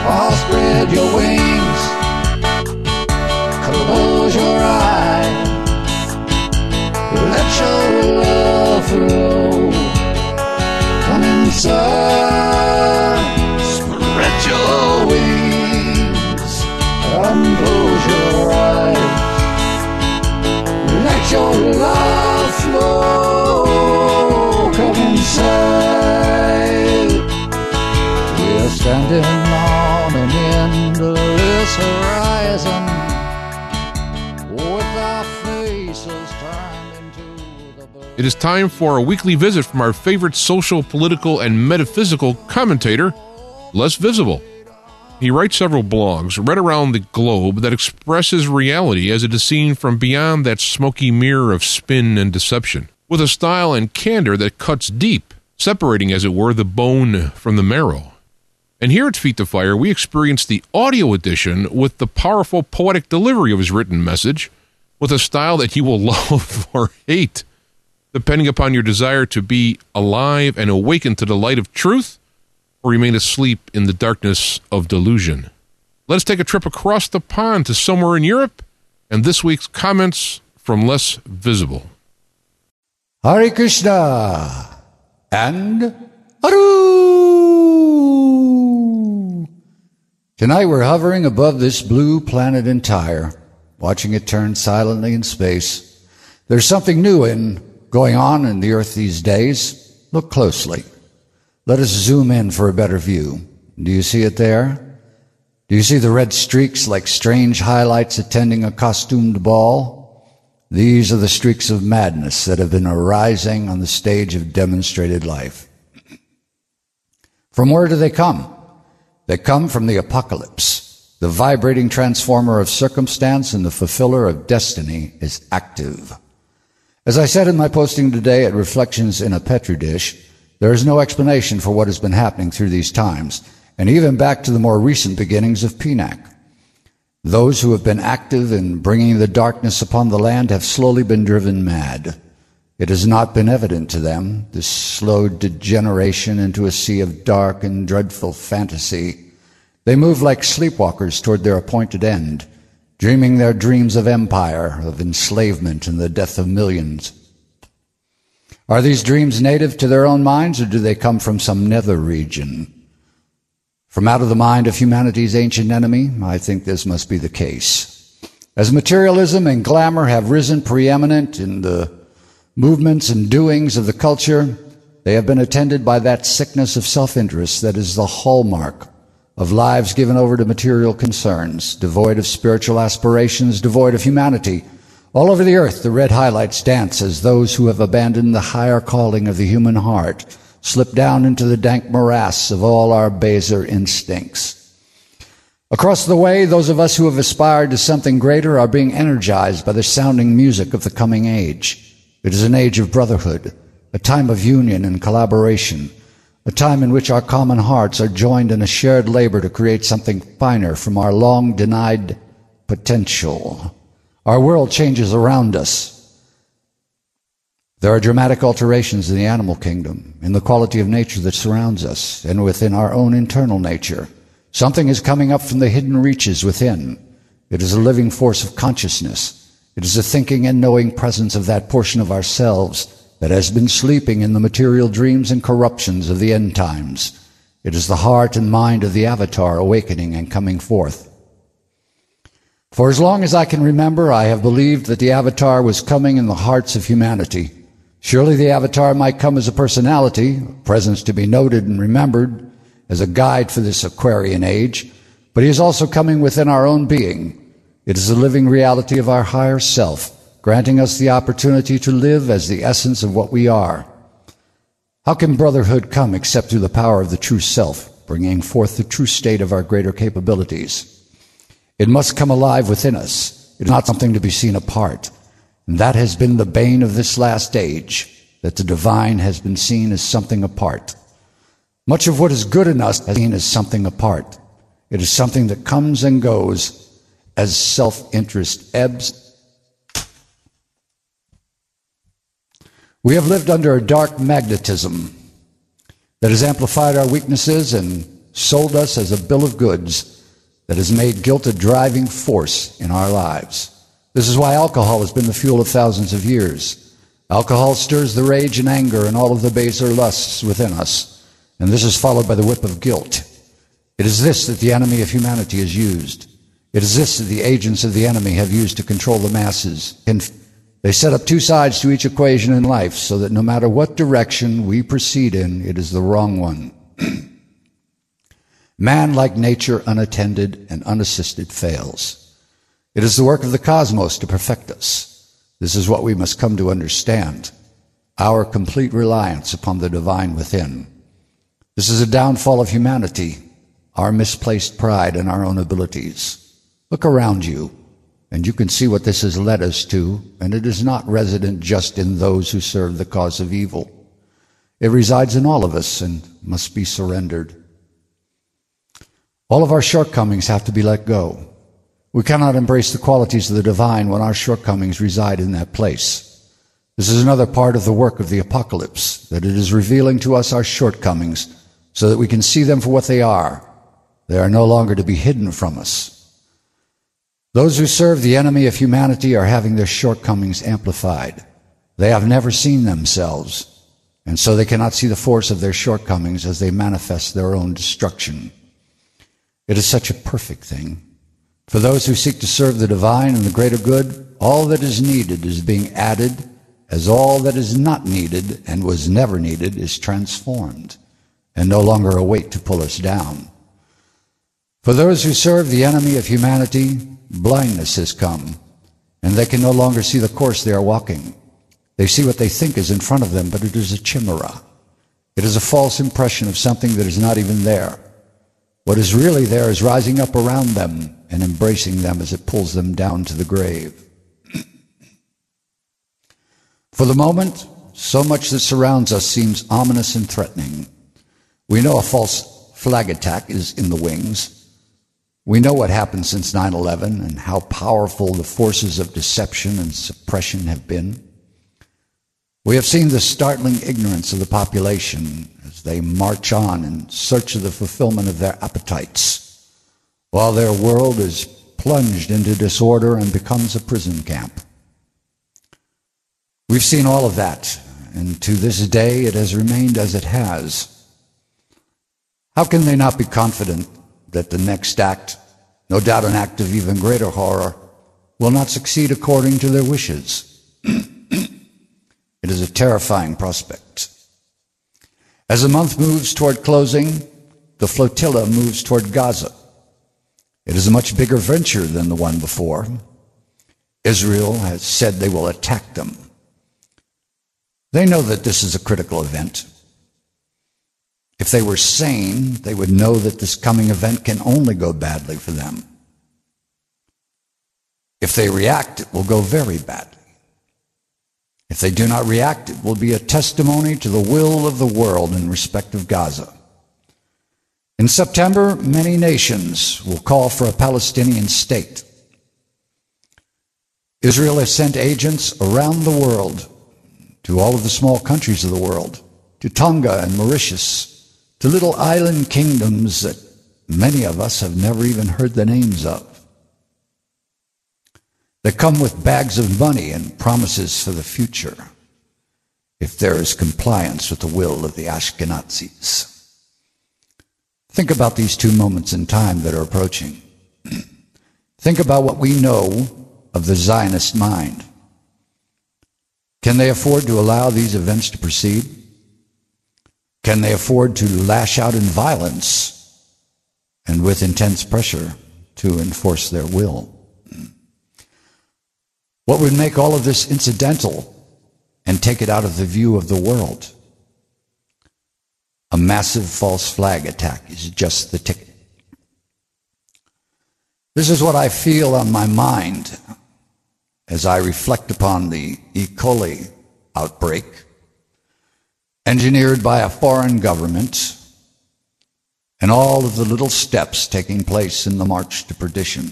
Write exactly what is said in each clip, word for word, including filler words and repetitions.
Oh, spread your wings, close your eyes, let your love flow. Come inside, spread your wings, and close your eyes, let your love flow. Come inside. We're standing on an endless horizon with our faces turned into the blue. It is time for a weekly visit from our favorite social, political, and metaphysical commentator, Les Visible. He writes several blogs read around the globe that expresses reality as it is seen from beyond that smoky mirror of spin and deception, with a style and candor that cuts deep, separating, as it were, the bone from the marrow. And here at Feet to Fire, we experience the audio edition with the powerful poetic delivery of his written message, with a style that you will love or hate, depending upon your desire to be alive and awaken to the light of truth, or remain asleep in the darkness of delusion. Let's take a trip across the pond to somewhere in Europe, and this week's comments from Les Visible. Hare Krishna and Aru. Tonight we're hovering above this blue planet entire, watching it turn silently in space. There's something new in going on in the earth these days. Look closely. Let us zoom in for a better view. Do you see it there? Do you see the red streaks like strange highlights attending a costumed ball? These are the streaks of madness that have been arising on the stage of demonstrated life. From where do they come? They come from the apocalypse. The vibrating transformer of circumstance and the fulfiller of destiny is active. As I said in my posting today at Reflections in a Petri Dish, there is no explanation for what has been happening through these times, and even back to the more recent beginnings of P N A C. Those who have been active in bringing the darkness upon the land have slowly been driven mad. It has not been evident to them, this slow degeneration into a sea of dark and dreadful fantasy. They move like sleepwalkers toward their appointed end, dreaming their dreams of empire, of enslavement, and the death of millions. Are these dreams native to their own minds, or do they come from some nether region? From out of the mind of humanity's ancient enemy, I think this must be the case. As materialism and glamour have risen preeminent in the movements and doings of the culture, they have been attended by that sickness of self-interest that is the hallmark of lives given over to material concerns, devoid of spiritual aspirations, devoid of humanity. All over the earth, the red highlights dance as those who have abandoned the higher calling of the human heart slip down into the dank morass of all our baser instincts. Across the way, those of us who have aspired to something greater are being energized by the sounding music of the coming age. It is an age of brotherhood, a time of union and collaboration, a time in which our common hearts are joined in a shared labor to create something finer from our long-denied potential. Our world changes around us. There are dramatic alterations in the animal kingdom, in the quality of nature that surrounds us, and within our own internal nature. Something is coming up from the hidden reaches within. It is a living force of consciousness. It is a thinking and knowing presence of that portion of ourselves that has been sleeping in the material dreams and corruptions of the end times. It is the heart and mind of the Avatar awakening and coming forth. For as long as I can remember, I have believed that the Avatar was coming in the hearts of humanity. Surely the Avatar might come as a personality, a presence to be noted and remembered, as a guide for this Aquarian age, but he is also coming within our own being. It is the living reality of our higher self, granting us the opportunity to live as the essence of what we are. How can brotherhood come except through the power of the true self, bringing forth the true state of our greater capabilities? It must come alive within us. It is not something to be seen apart. And that has been the bane of this last age, that the divine has been seen as something apart. Much of what is good in us is seen as something apart. It is something that comes and goes as self-interest ebbs. We have lived under a dark magnetism that has amplified our weaknesses and sold us as a bill of goods that has made guilt a driving force in our lives. This is why alcohol has been the fuel of thousands of years. Alcohol stirs the rage and anger and all of the baser lusts within us, and this is followed by the whip of guilt. It is this that the enemy of humanity has used. It is this that the agents of the enemy have used to control the masses. And they set up two sides to each equation in life so that no matter what direction we proceed in, it is the wrong one. Man, like nature, unattended and unassisted, fails. It is the work of the cosmos to perfect us. This is what we must come to understand, our complete reliance upon the divine within. This is a downfall of humanity, our misplaced pride in our own abilities. Look around you, and you can see what this has led us to, and it is not resident just in those who serve the cause of evil. It resides in all of us and must be surrendered. All of our shortcomings have to be let go. We cannot embrace the qualities of the divine when our shortcomings reside in that place. This is another part of the work of the apocalypse, that it is revealing to us our shortcomings so that we can see them for what they are. They are no longer to be hidden from us. Those who serve the enemy of humanity are having their shortcomings amplified. They have never seen themselves, and so they cannot see the force of their shortcomings as they manifest their own destruction. It is such a perfect thing. For those who seek to serve the divine and the greater good, all that is needed is being added, as all that is not needed and was never needed is transformed, and no longer a weight to pull us down. For those who serve the enemy of humanity, blindness has come, and they can no longer see the course they are walking. They see what they think is in front of them, but it is a chimera. It is a false impression of something that is not even there. What is really there is rising up around them and embracing them as it pulls them down to the grave. For the moment, so much that surrounds us seems ominous and threatening. We know a false flag attack is in the wings. We know what happened since nine eleven and how powerful the forces of deception and suppression have been. We have seen the startling ignorance of the population as they march on in search of the fulfillment of their appetites, while their world is plunged into disorder and becomes a prison camp. We've seen all of that, and to this day it has remained as it has. How can they not be confident that the next act, no doubt an act of even greater horror, will not succeed according to their wishes? It is a terrifying prospect. As the month moves toward closing, the flotilla moves toward Gaza. It is a much bigger venture than the one before. Israel has said they will attack them. They know that this is a critical event. If they were sane, they would know that this coming event can only go badly for them. If they react, it will go very badly. If they do not react, it will be a testimony to the will of the world in respect of Gaza. In September, many nations will call for a Palestinian state. Israel has sent agents around the world, to all of the small countries of the world, to Tonga and Mauritius, to little island kingdoms that many of us have never even heard the names of. They come with bags of money and promises for the future, if there is compliance with the will of the Ashkenazis. Think about these two moments in time that are approaching. Think about what we know of the Zionist mind. Can they afford to allow these events to proceed? Can they afford to lash out in violence and with intense pressure to enforce their will? What would make all of this incidental and take it out of the view of the world? A massive false flag attack is just the ticket. This is what I feel on my mind as I reflect upon the E. coli outbreak, engineered by a foreign government, and all of the little steps taking place in the march to perdition.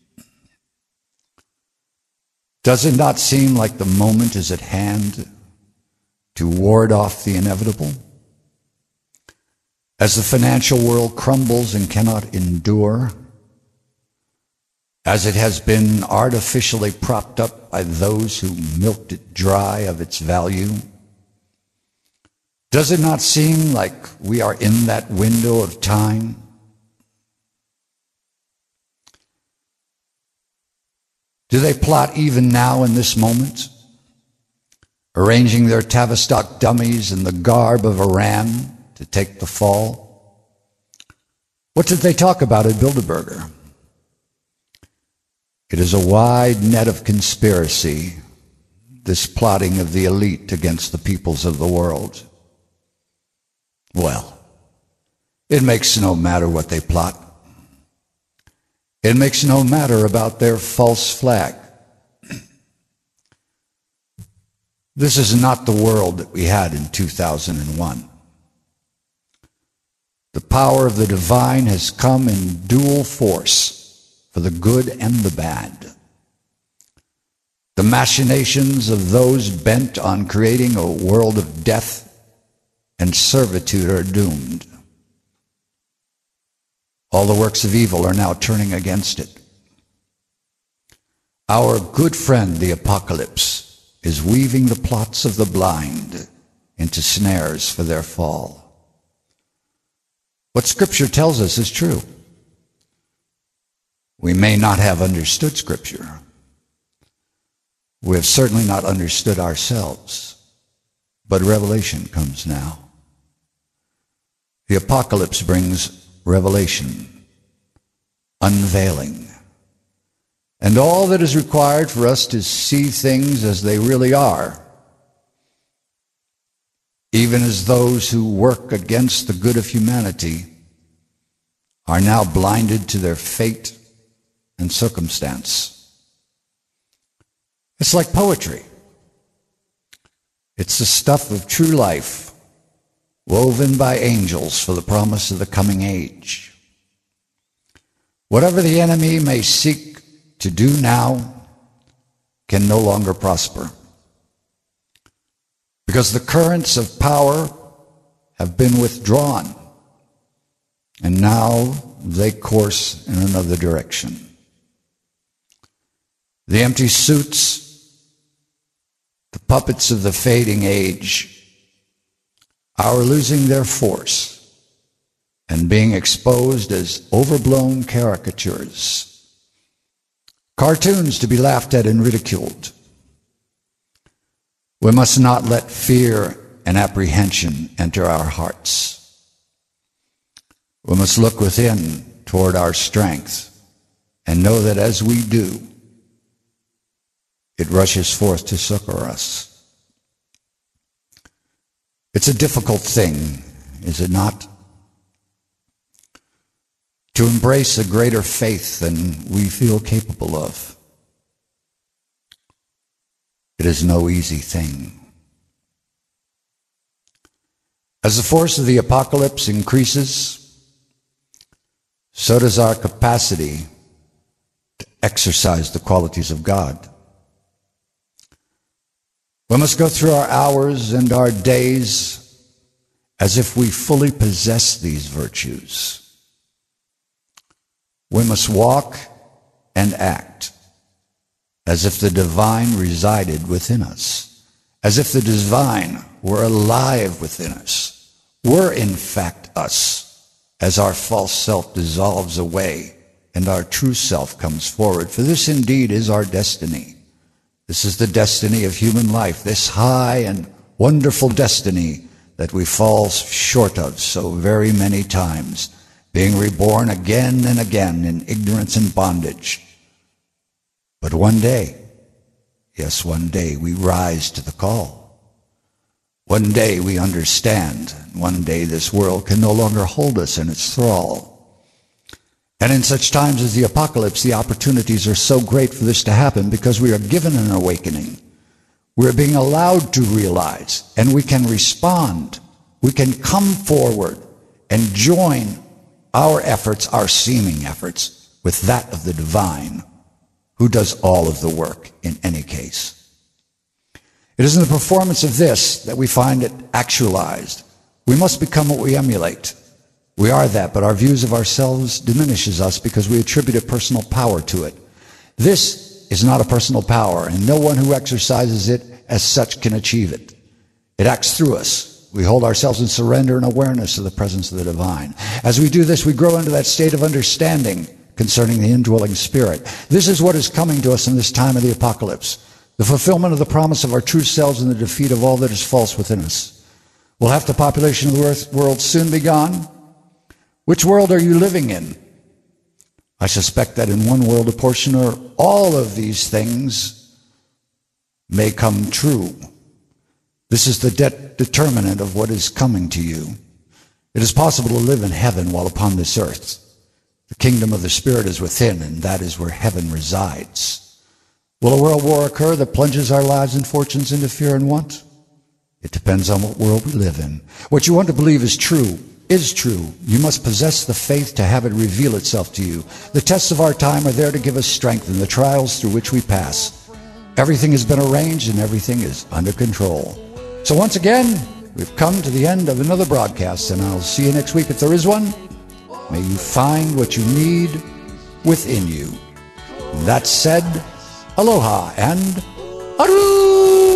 Does it not seem like the moment is at hand to ward off the inevitable? As the financial world crumbles and cannot endure, as it has been artificially propped up by those who milked it dry of its value, does it not seem like we are in that window of time? Do they plot even now in this moment, arranging their Tavistock dummies in the garb of Iran to take the fall? What did they talk about at Bilderberger? It is a wide net of conspiracy, this plotting of the elite against the peoples of the world. Well, it makes no matter what they plot. It makes no matter about their false flag. This is not the world that we had in two thousand one. The power of the divine has come in dual force for the good and the bad. The machinations of those bent on creating a world of death and servitude are doomed. All the works of evil are now turning against it. Our good friend, the apocalypse, is weaving the plots of the blind into snares for their fall. What Scripture tells us is true. We may not have understood Scripture. We have certainly not understood ourselves. But revelation comes now. The apocalypse brings revelation, unveiling. And all that is required for us to see things as they really are, even as those who work against the good of humanity are now blinded to their fate and circumstance. It's like poetry. It's the stuff of true life, woven by angels for the promise of the coming age. Whatever the enemy may seek to do now can no longer prosper, because the currents of power have been withdrawn, and now they course in another direction. The empty suits, the puppets of the fading age, are losing their force and being exposed as overblown caricatures, cartoons to be laughed at and ridiculed. We must not let fear and apprehension enter our hearts. We must look within toward our strength and know that as we do, it rushes forth to succor us. It's a difficult thing, is it not? To embrace a greater faith than we feel capable of. It is no easy thing. As the force of the apocalypse increases, so does our capacity to exercise the qualities of God. We must go through our hours and our days as if we fully possess these virtues. We must walk and act as if the divine resided within us, as if the divine were alive within us, were in fact us, as our false self dissolves away and our true self comes forward. For this indeed is our destiny. This is the destiny of human life, this high and wonderful destiny that we fall short of so very many times, being reborn again and again in ignorance and bondage. But one day, yes, one day we rise to the call. One day we understand. One day this world can no longer hold us in its thrall. And in such times as the apocalypse, the opportunities are so great for this to happen because we are given an awakening. We're being allowed to realize, and we can respond. We can come forward and join our efforts, our seeming efforts, with that of the divine, who does all of the work in any case. It is in the performance of this that we find it actualized. We must become what we emulate. We are that, but our views of ourselves diminishes us because we attribute a personal power to it. This is not a personal power, and no one who exercises it as such can achieve it. It acts through us. We hold ourselves in surrender and awareness of the presence of the divine. As we do this, we grow into that state of understanding concerning the indwelling spirit. This is what is coming to us in this time of the apocalypse, the fulfillment of the promise of our true selves and the defeat of all that is false within us. Will half the population of the earth world soon be gone? Which world are you living in? I suspect that in one world, a portion or all of these things may come true. This is the de- determinant of what is coming to you. It is possible to live in heaven while upon this earth. The kingdom of the Spirit is within, and that is where heaven resides. Will a world war occur that plunges our lives and fortunes into fear and want? It depends on what world we live in. What you want to believe is true, is true. You must possess the faith to have it reveal itself to you. The tests of our time are there to give us strength in the trials through which we pass. Everything has been arranged and everything is under control. So once again, we've come to the end of another broadcast, and I'll see you next week if there is one. May you find what you need within you. And that said, aloha and aru!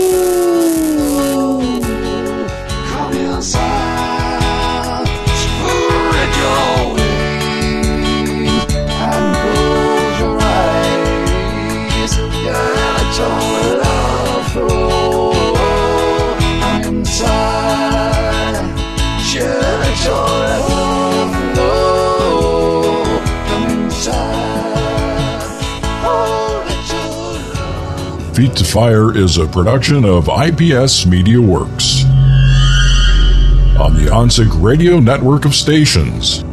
Come inside, spread your wings and close your eyes. Get your love flow. Come inside, let your love flow. Come inside, oh, let your love. Feet to Fire is a production of I P S Media Works on the OnSig Radio network of stations.